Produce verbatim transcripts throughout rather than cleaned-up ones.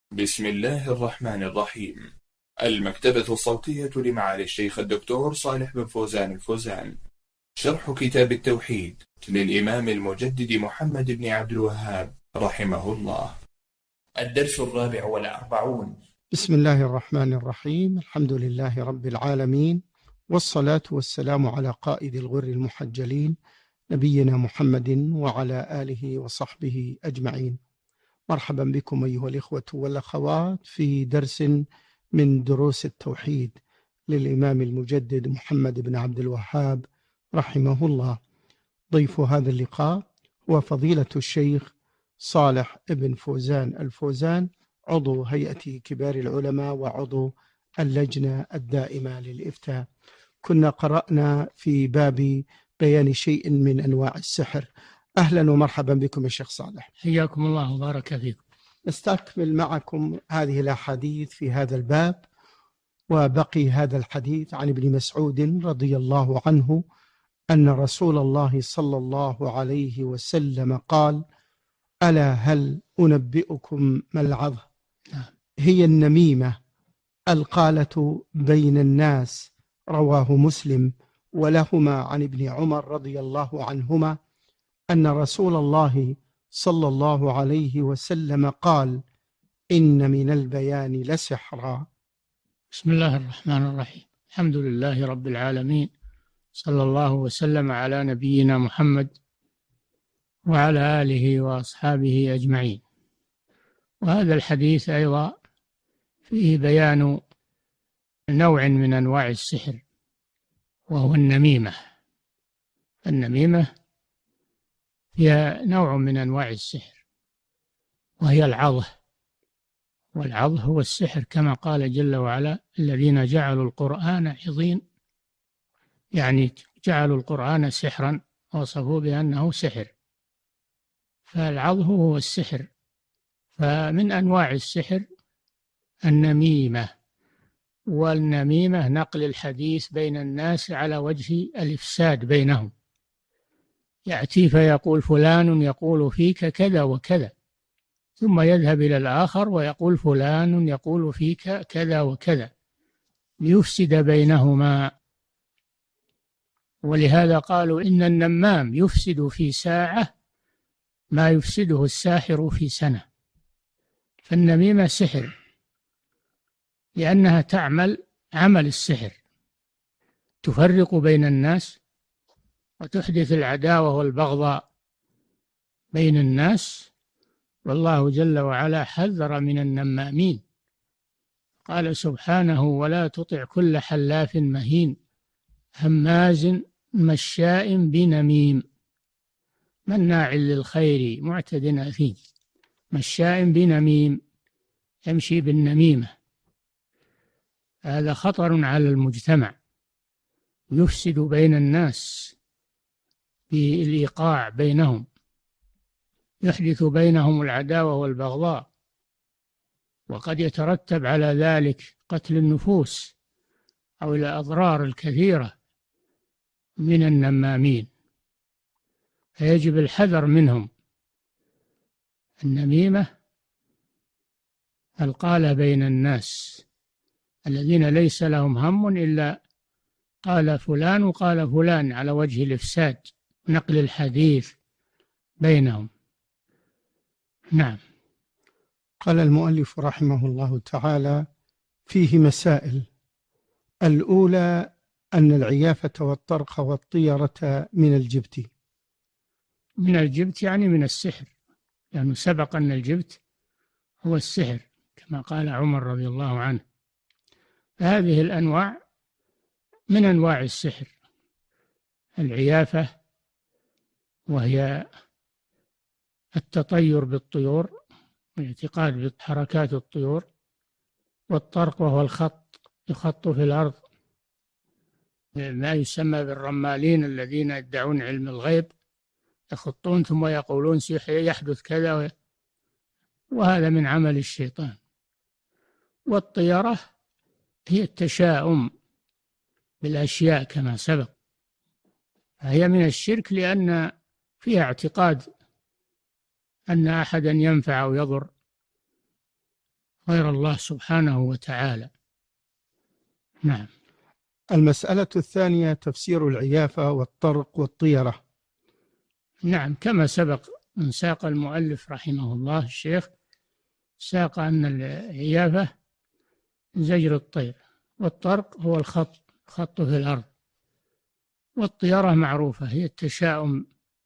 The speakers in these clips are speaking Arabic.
بسم الله الرحمن الرحيم. المكتبة الصوتية لمعالي الشيخ الدكتور صالح بن فوزان الفوزان. شرح كتاب التوحيد للإمام المجدد محمد بن عبد الوهاب رحمه الله. الدرس الرابع والأربعون. بسم الله الرحمن الرحيم. الحمد لله رب العالمين، والصلاة والسلام على قائد الغر المحجلين نبينا محمد وعلى آله وصحبه أجمعين. مرحبا بكم أيها الإخوة والأخوات في درس من دروس التوحيد للإمام المجدد محمد بن عبد الوهاب رحمه الله. ضيف هذا اللقاء هو فضيلة الشيخ صالح بن فوزان الفوزان، عضو هيئة كبار العلماء وعضو اللجنة الدائمة للإفتاء. كنا قرأنا في باب بيان شيء من أنواع السحر. أهلا ومرحبا بكم يا شيخ صالح. حياكم الله وبارك فيكم. نستكمل معكم هذه الأحاديث في هذا الباب، وبقي هذا الحديث عن ابن مسعود رضي الله عنه أن رسول الله صلى الله عليه وسلم قال: ألا هل أنبئكم ما العظة؟ هي النميمة القالة بين الناس. رواه مسلم. ولهما عن ابن عمر رضي الله عنهما أن رسول الله صلى الله عليه وسلم قال: إن من البيان لسحرا. بسم الله الرحمن الرحيم. الحمد لله رب العالمين، صلى الله وسلم على نبينا محمد وعلى آله وأصحابه أجمعين. وهذا الحديث أيضا فيه بيان نوع من أنواع السحر، وهو النميمة. النميمة هي نوع من أنواع السحر، وهي العظة، والعظ هو السحر كما قال جل وعلا: الذين جعلوا القرآن عظيم، يعني جعلوا القرآن سحرا، وصفوا بأنه سحر. فالعظ هو السحر. فمن أنواع السحر النميمة، والنميمة نقل الحديث بين الناس على وجه الإفساد بينهم. يأتي فيقول فلان يقول فيك كذا وكذا، ثم يذهب إلى الآخر ويقول فلان يقول فيك كذا وكذا، ليفسد بينهما. ولهذا قالوا إن النمام يفسد في ساعة ما يفسده الساحر في سنة. فالنميمة سحر، لأنها تعمل عمل السحر، تفرق بين الناس وتحدث العداوة والبغضاء بين الناس. والله جل وعلا حذر من النمامين، قال سبحانه: ولا تطع كل حلاف مهين هماز مشاء بنميم مناع للخير معتد أثيم. مشاء بنميم، يمشي بالنميمة. هذا خطر على المجتمع، يفسد بين الناس بالإيقاع بينهم، يحدث بينهم العداوة والبغضاء، وقد يترتب على ذلك قتل النفوس أو الأضرار الكثيرة من النمامين، فيجب الحذر منهم. النميمة القالة بين الناس الذين ليس لهم هم إلا قال فلان وقال فلان، على وجه الإفساد، نقل الحديث بينهم. نعم. قال المؤلف رحمه الله تعالى: فيه مسائل. الأولى أن العيافة والطرق والطيرة من الجبت. من الجبت يعني من السحر، لأنه يعني سبق أن الجبت هو السحر كما قال عمر رضي الله عنه. فهذه الأنواع من أنواع السحر: العيافة وهي التطير بالطيور والاعتقاد بحركات الطيور، والطرق وهو الخط، يخط في الأرض، ما يسمى بالرمالين الذين يدعون علم الغيب، يخطون ثم يقولون يحدث كذا، وهذا من عمل الشيطان. والطيرة هي التشاؤم بالأشياء كما سبق، فهي من الشرك، لأن فيها اعتقاد أن أحدا ينفع أو يضر، غير الله سبحانه وتعالى. نعم. المسألة الثانية تفسير العيافة والطرق والطيرة. نعم، كما سبق من ساق المؤلف رحمه الله الشيخ، ساق أن العيافة زجر الطير، والطرق هو الخط خط في الأرض، والطيرة معروفة هي التشاؤم،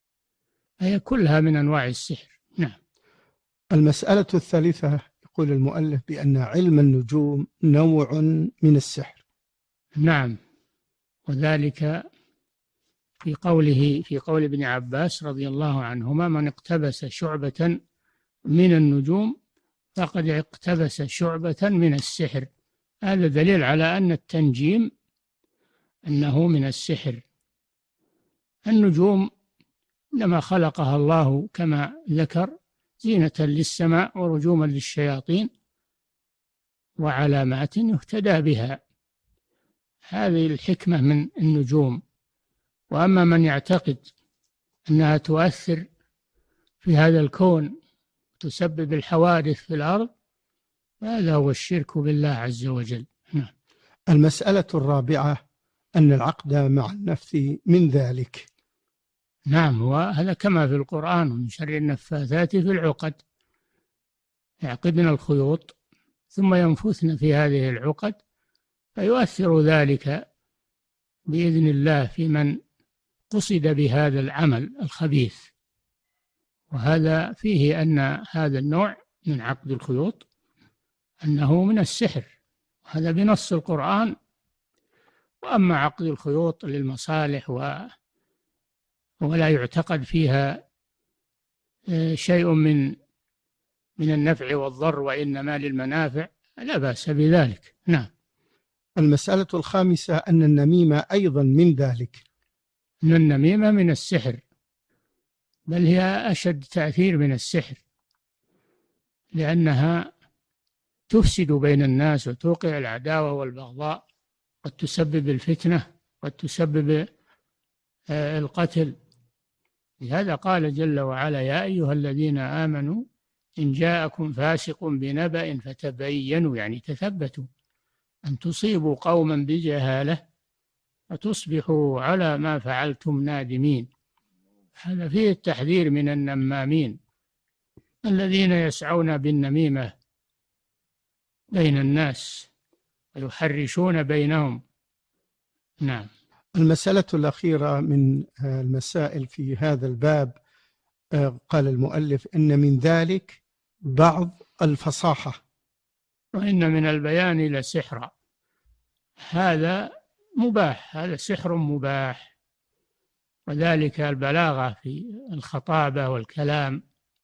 هي كلها من أنواع السحر. نعم. المسألة الثالثة يقول المؤلف بأن علم النجوم نوع من السحر. نعم، وذلك في قوله في قول ابن عباس رضي الله عنهما: من اقتبس شعبة من النجوم فقد اقتبس شعبة من السحر. هذا دليل على أن التنجيم أنه من السحر. النجوم لما خلقها الله كما ذكر زينة للسماء ورجوما للشياطين وعلامات يهتدى بها، هذه الحكمة من النجوم. وأما من يعتقد أنها تؤثر في هذا الكون تسبب الحوادث في الأرض، هذا هو الشرك بالله عز وجل. نعم. المسألة الرابعة أن العقد مع النفث من ذلك. نعم، وهذا كما في القرآن: ومن شر النفاثات في العقد، يعقدن الخيوط ثم ينفثن في هذه العقد فيؤثر ذلك بإذن الله في من قصد بهذا العمل الخبيث. وهذا فيه أن هذا النوع من عقد الخيوط أنه من السحر، هذا بنص القرآن. وأما عقد الخيوط للمصالح و ولا يعتقد فيها شيء من من النفع والضر وإنما للمنافع، لا بأس بذلك. نعم. المسألة الخامسة أن النميمة أيضا من ذلك. أن النميمة من السحر، بل هي أشد تأثير من السحر، لأنها تفسد بين الناس وتوقع العداوة والبغضاء، قد تسبب الفتنة، قد تسبب القتل. لهذا قال جل وعلا: يا أيها الذين آمنوا إن جاءكم فاسق بنبأ فتبينوا، يعني تثبتوا، أن تصيبوا قوما بجهالة وتصبحوا على ما فعلتم نادمين. هذا فيه التحذير من النمامين الذين يسعون بالنميمة بين الناس ويحرشون بينهم. نعم. المسألة الأخيرة من المسائل في هذا الباب، قال المؤلف إن من ذلك بعض الفصاحة. وإن من البيان لسحرا، هذا مباح، هذا سحر مباح. وذلك البلاغة في الخطابة والكلام،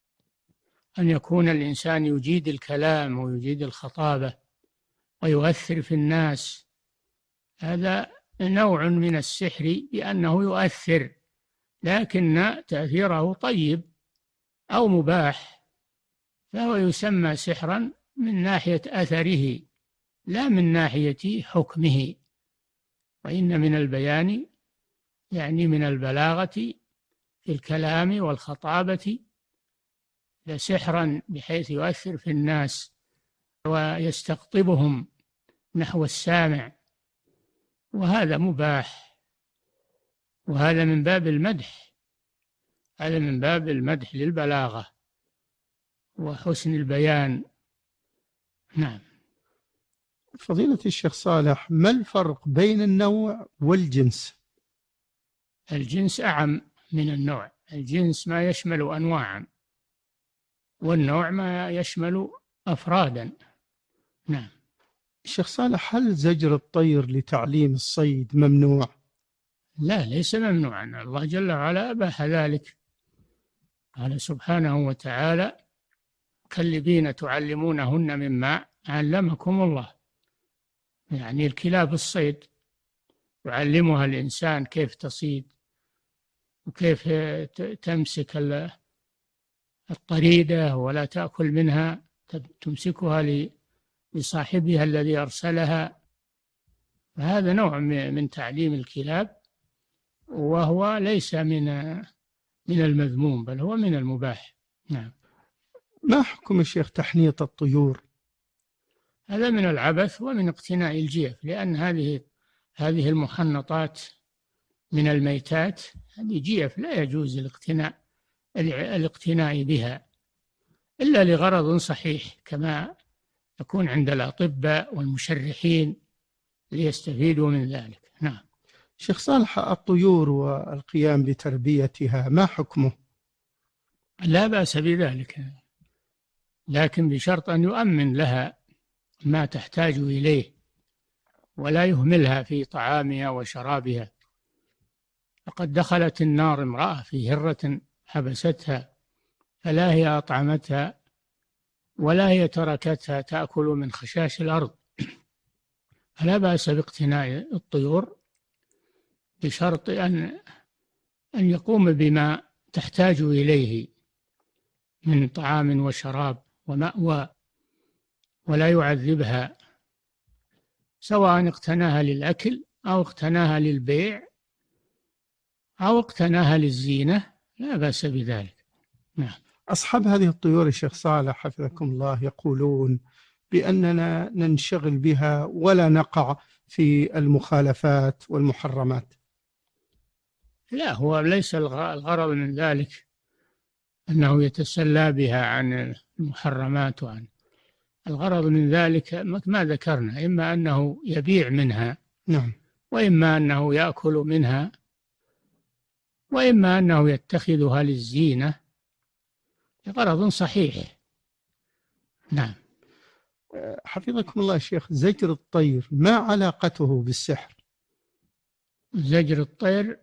أن يكون الإنسان يجيد الكلام ويجيد الخطابة ويؤثر في الناس، هذا نوع من السحر بأنه يؤثر، لكن تأثيره طيب أو مباح، فهو يسمى سحرا من ناحية أثره لا من ناحية حكمه. وإن من البيان يعني من البلاغة في الكلام والخطابة لسحرا بحيث يؤثر في الناس ويستقطبهم نحو السامع، وهذا مباح، وهذا من باب المدح، هذا من باب المدح للبلاغة وحسن البيان. نعم. فضيلة الشيخ صالح، ما الفرق بين النوع والجنس؟ الجنس أعم من النوع، الجنس ما يشمل أنواعا، والنوع ما يشمل أفرادا. نعم. الشيخ صالح، هل زجر الطير لتعليم الصيد ممنوع؟ لا، ليس ممنوعا، الله جل وعلا أباح ذلك، قال سبحانه وتعالى: كلبين تعلمونهن مما علمكم الله، يعني الكلاب الصيد يعلمها الإنسان كيف تصيد وكيف تمسك الطريدة ولا تأكل منها، تمسكها لصاحبها الذي أرسلها. فهذا نوع من تعليم الكلاب، وهو ليس من من المذموم، بل هو من المباح. نعم. ما حكم الشيخ تحنيط الطيور؟ هذا من العبث ومن اقتناء الجيف، لأن هذه هذه المحنطات من الميتات هذه جيف لا يجوز الاقتناء الاقتناء بها إلا لغرض صحيح، كما يكون عند الأطباء والمشرحين ليستفيدوا من ذلك. نعم. شيخ صالح، الطيور والقيام بتربيتها ما حكمه؟ لا بأس بذلك، لكن بشرط أن يؤمن لها ما تحتاج إليه ولا يهملها في طعامها وشرابها. فقد دخلت النار امرأة في هرة حبستها فلا هي أطعمتها ولا هي تركتها تأكل من خشاش الأرض. فلا بأس باقتناء الطيور بشرط أن أن يقوم بما تحتاج إليه من طعام وشراب ومأوى، ولا يعذبها، سواء اقتناها للأكل أو اقتناها للبيع أو اقتناها للزينة، لا بأس بذلك. نعم. أصحاب هذه الطيور الشيخ صالح حفظكم الله يقولون بأننا ننشغل بها ولا نقع في المخالفات والمحرمات. لا، هو ليس الغرض من ذلك أنه يتسلى بها عن المحرمات، وعن الغرض من ذلك ما ذكرنا، إما أنه يبيع منها، نعم، وإما أنه يأكل منها، وإما أنه يتخذها للزينة لغرض صحيح. نعم. حفظكم الله شيخ، زجر الطير ما علاقته بالسحر؟ زجر الطير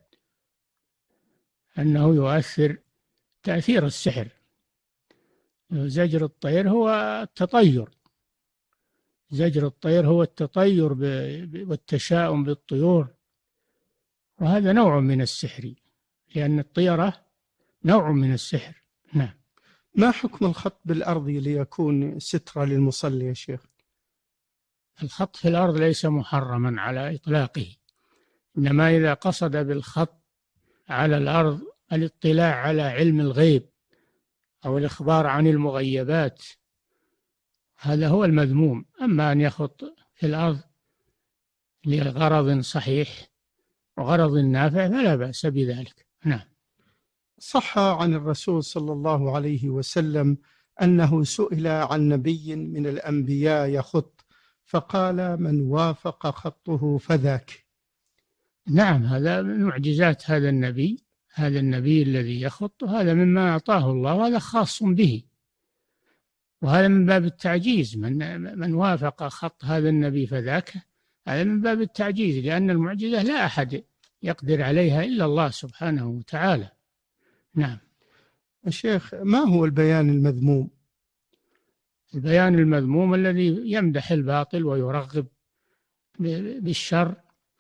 أنه يؤثر تأثير السحر. زجر الطير هو التطير، زجر الطير هو التطير والتشاؤم بالطيور، وهذا نوع من السحر، لأن الطيرة نوع من السحر. نعم. ما حكم الخط بالأرض ليكون سترة للمصلي يا شيخ؟ الخط في الأرض ليس محرما على إطلاقه، إنما إذا قصد بالخط على الأرض الاطلاع على علم الغيب أو الإخبار عن المغيبات هذا هو المذموم. أما أن يخط في الأرض لغرض صحيح وغرض نافع فلا بأس بذلك. نعم. صح عن الرسول صلى الله عليه وسلم أنه سئل عن نبي من الأنبياء يخط فقال من وافق خطه فذاك. نعم، هذا من معجزات هذا النبي، هذا النبي الذي يخط، هذا مما أعطاه الله وهذا خاص به، وهذا من باب التعجيز. من من وافق خط هذا النبي فذاك، هذا من باب التعجيز، لأن المعجزة لا أحد يقدر عليها إلا الله سبحانه وتعالى. نعم. الشيخ، ما هو البيان المذموم؟ البيان المذموم الذي يمدح الباطل ويرغب بالشر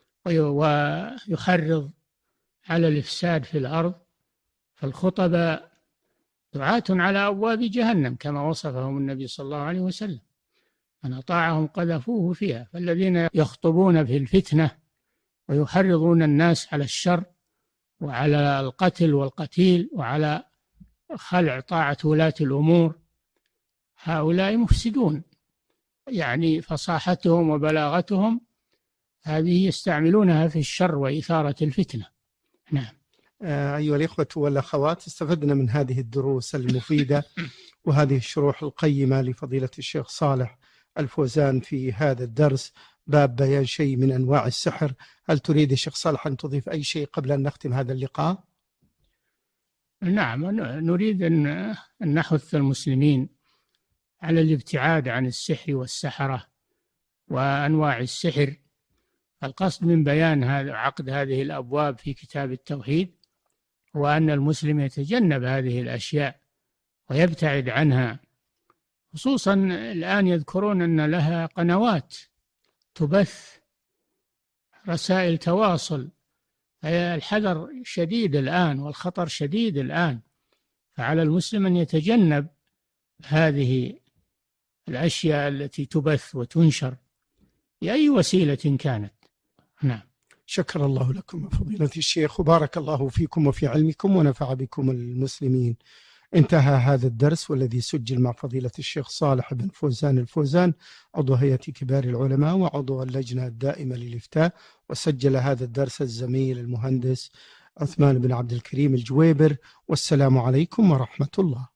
ويحرض على الإفساد في الأرض. فالخطباء دعاة على أبواب جهنم كما وصفهم النبي صلى الله عليه وسلم، من أطاعهم قذفوه فيها. فالذين يخطبون في الفتنة ويحرضون الناس على الشر وعلى القتل والقتيل وعلى خلع طاعة ولاة الأمور، هؤلاء مفسدون، يعني فصاحتهم وبلاغتهم هذه يستعملونها في الشر وإثارة الفتنة. نعم. أيها الإخوة والأخوات، استفدنا من هذه الدروس المفيدة وهذه الشروح القيمة لفضيلة الشيخ صالح الفوزان في هذا الدرس باب بيان شيء من أنواع السحر. هل تريد الشيخ صالح أن تضيف أي شيء قبل أن نختم هذا اللقاء؟ نعم، نريد أن نحث المسلمين على الابتعاد عن السحر والسحرة وأنواع السحر. القصد من بيان هذا عقد هذه الأبواب في كتاب التوحيد هو أن المسلم يتجنب هذه الأشياء ويبتعد عنها، خصوصا الآن يذكرون أن لها قنوات تبث رسائل تواصل. الحذر شديد الآن والخطر شديد الآن، فعلى المسلم أن يتجنب هذه الأشياء التي تبث وتنشر بأي وسيلة كانت. نعم. شكر الله لكم فضيلة الشيخ وبارك الله فيكم وفي علمكم ونفع بكم المسلمين. انتهى هذا الدرس والذي سجل مع فضيلة الشيخ صالح بن فوزان الفوزان عضو هيئة كبار العلماء وعضو اللجنة الدائمة للإفتاء، وسجل هذا الدرس الزميل المهندس عثمان بن عبد الكريم الجويبر. والسلام عليكم ورحمة الله.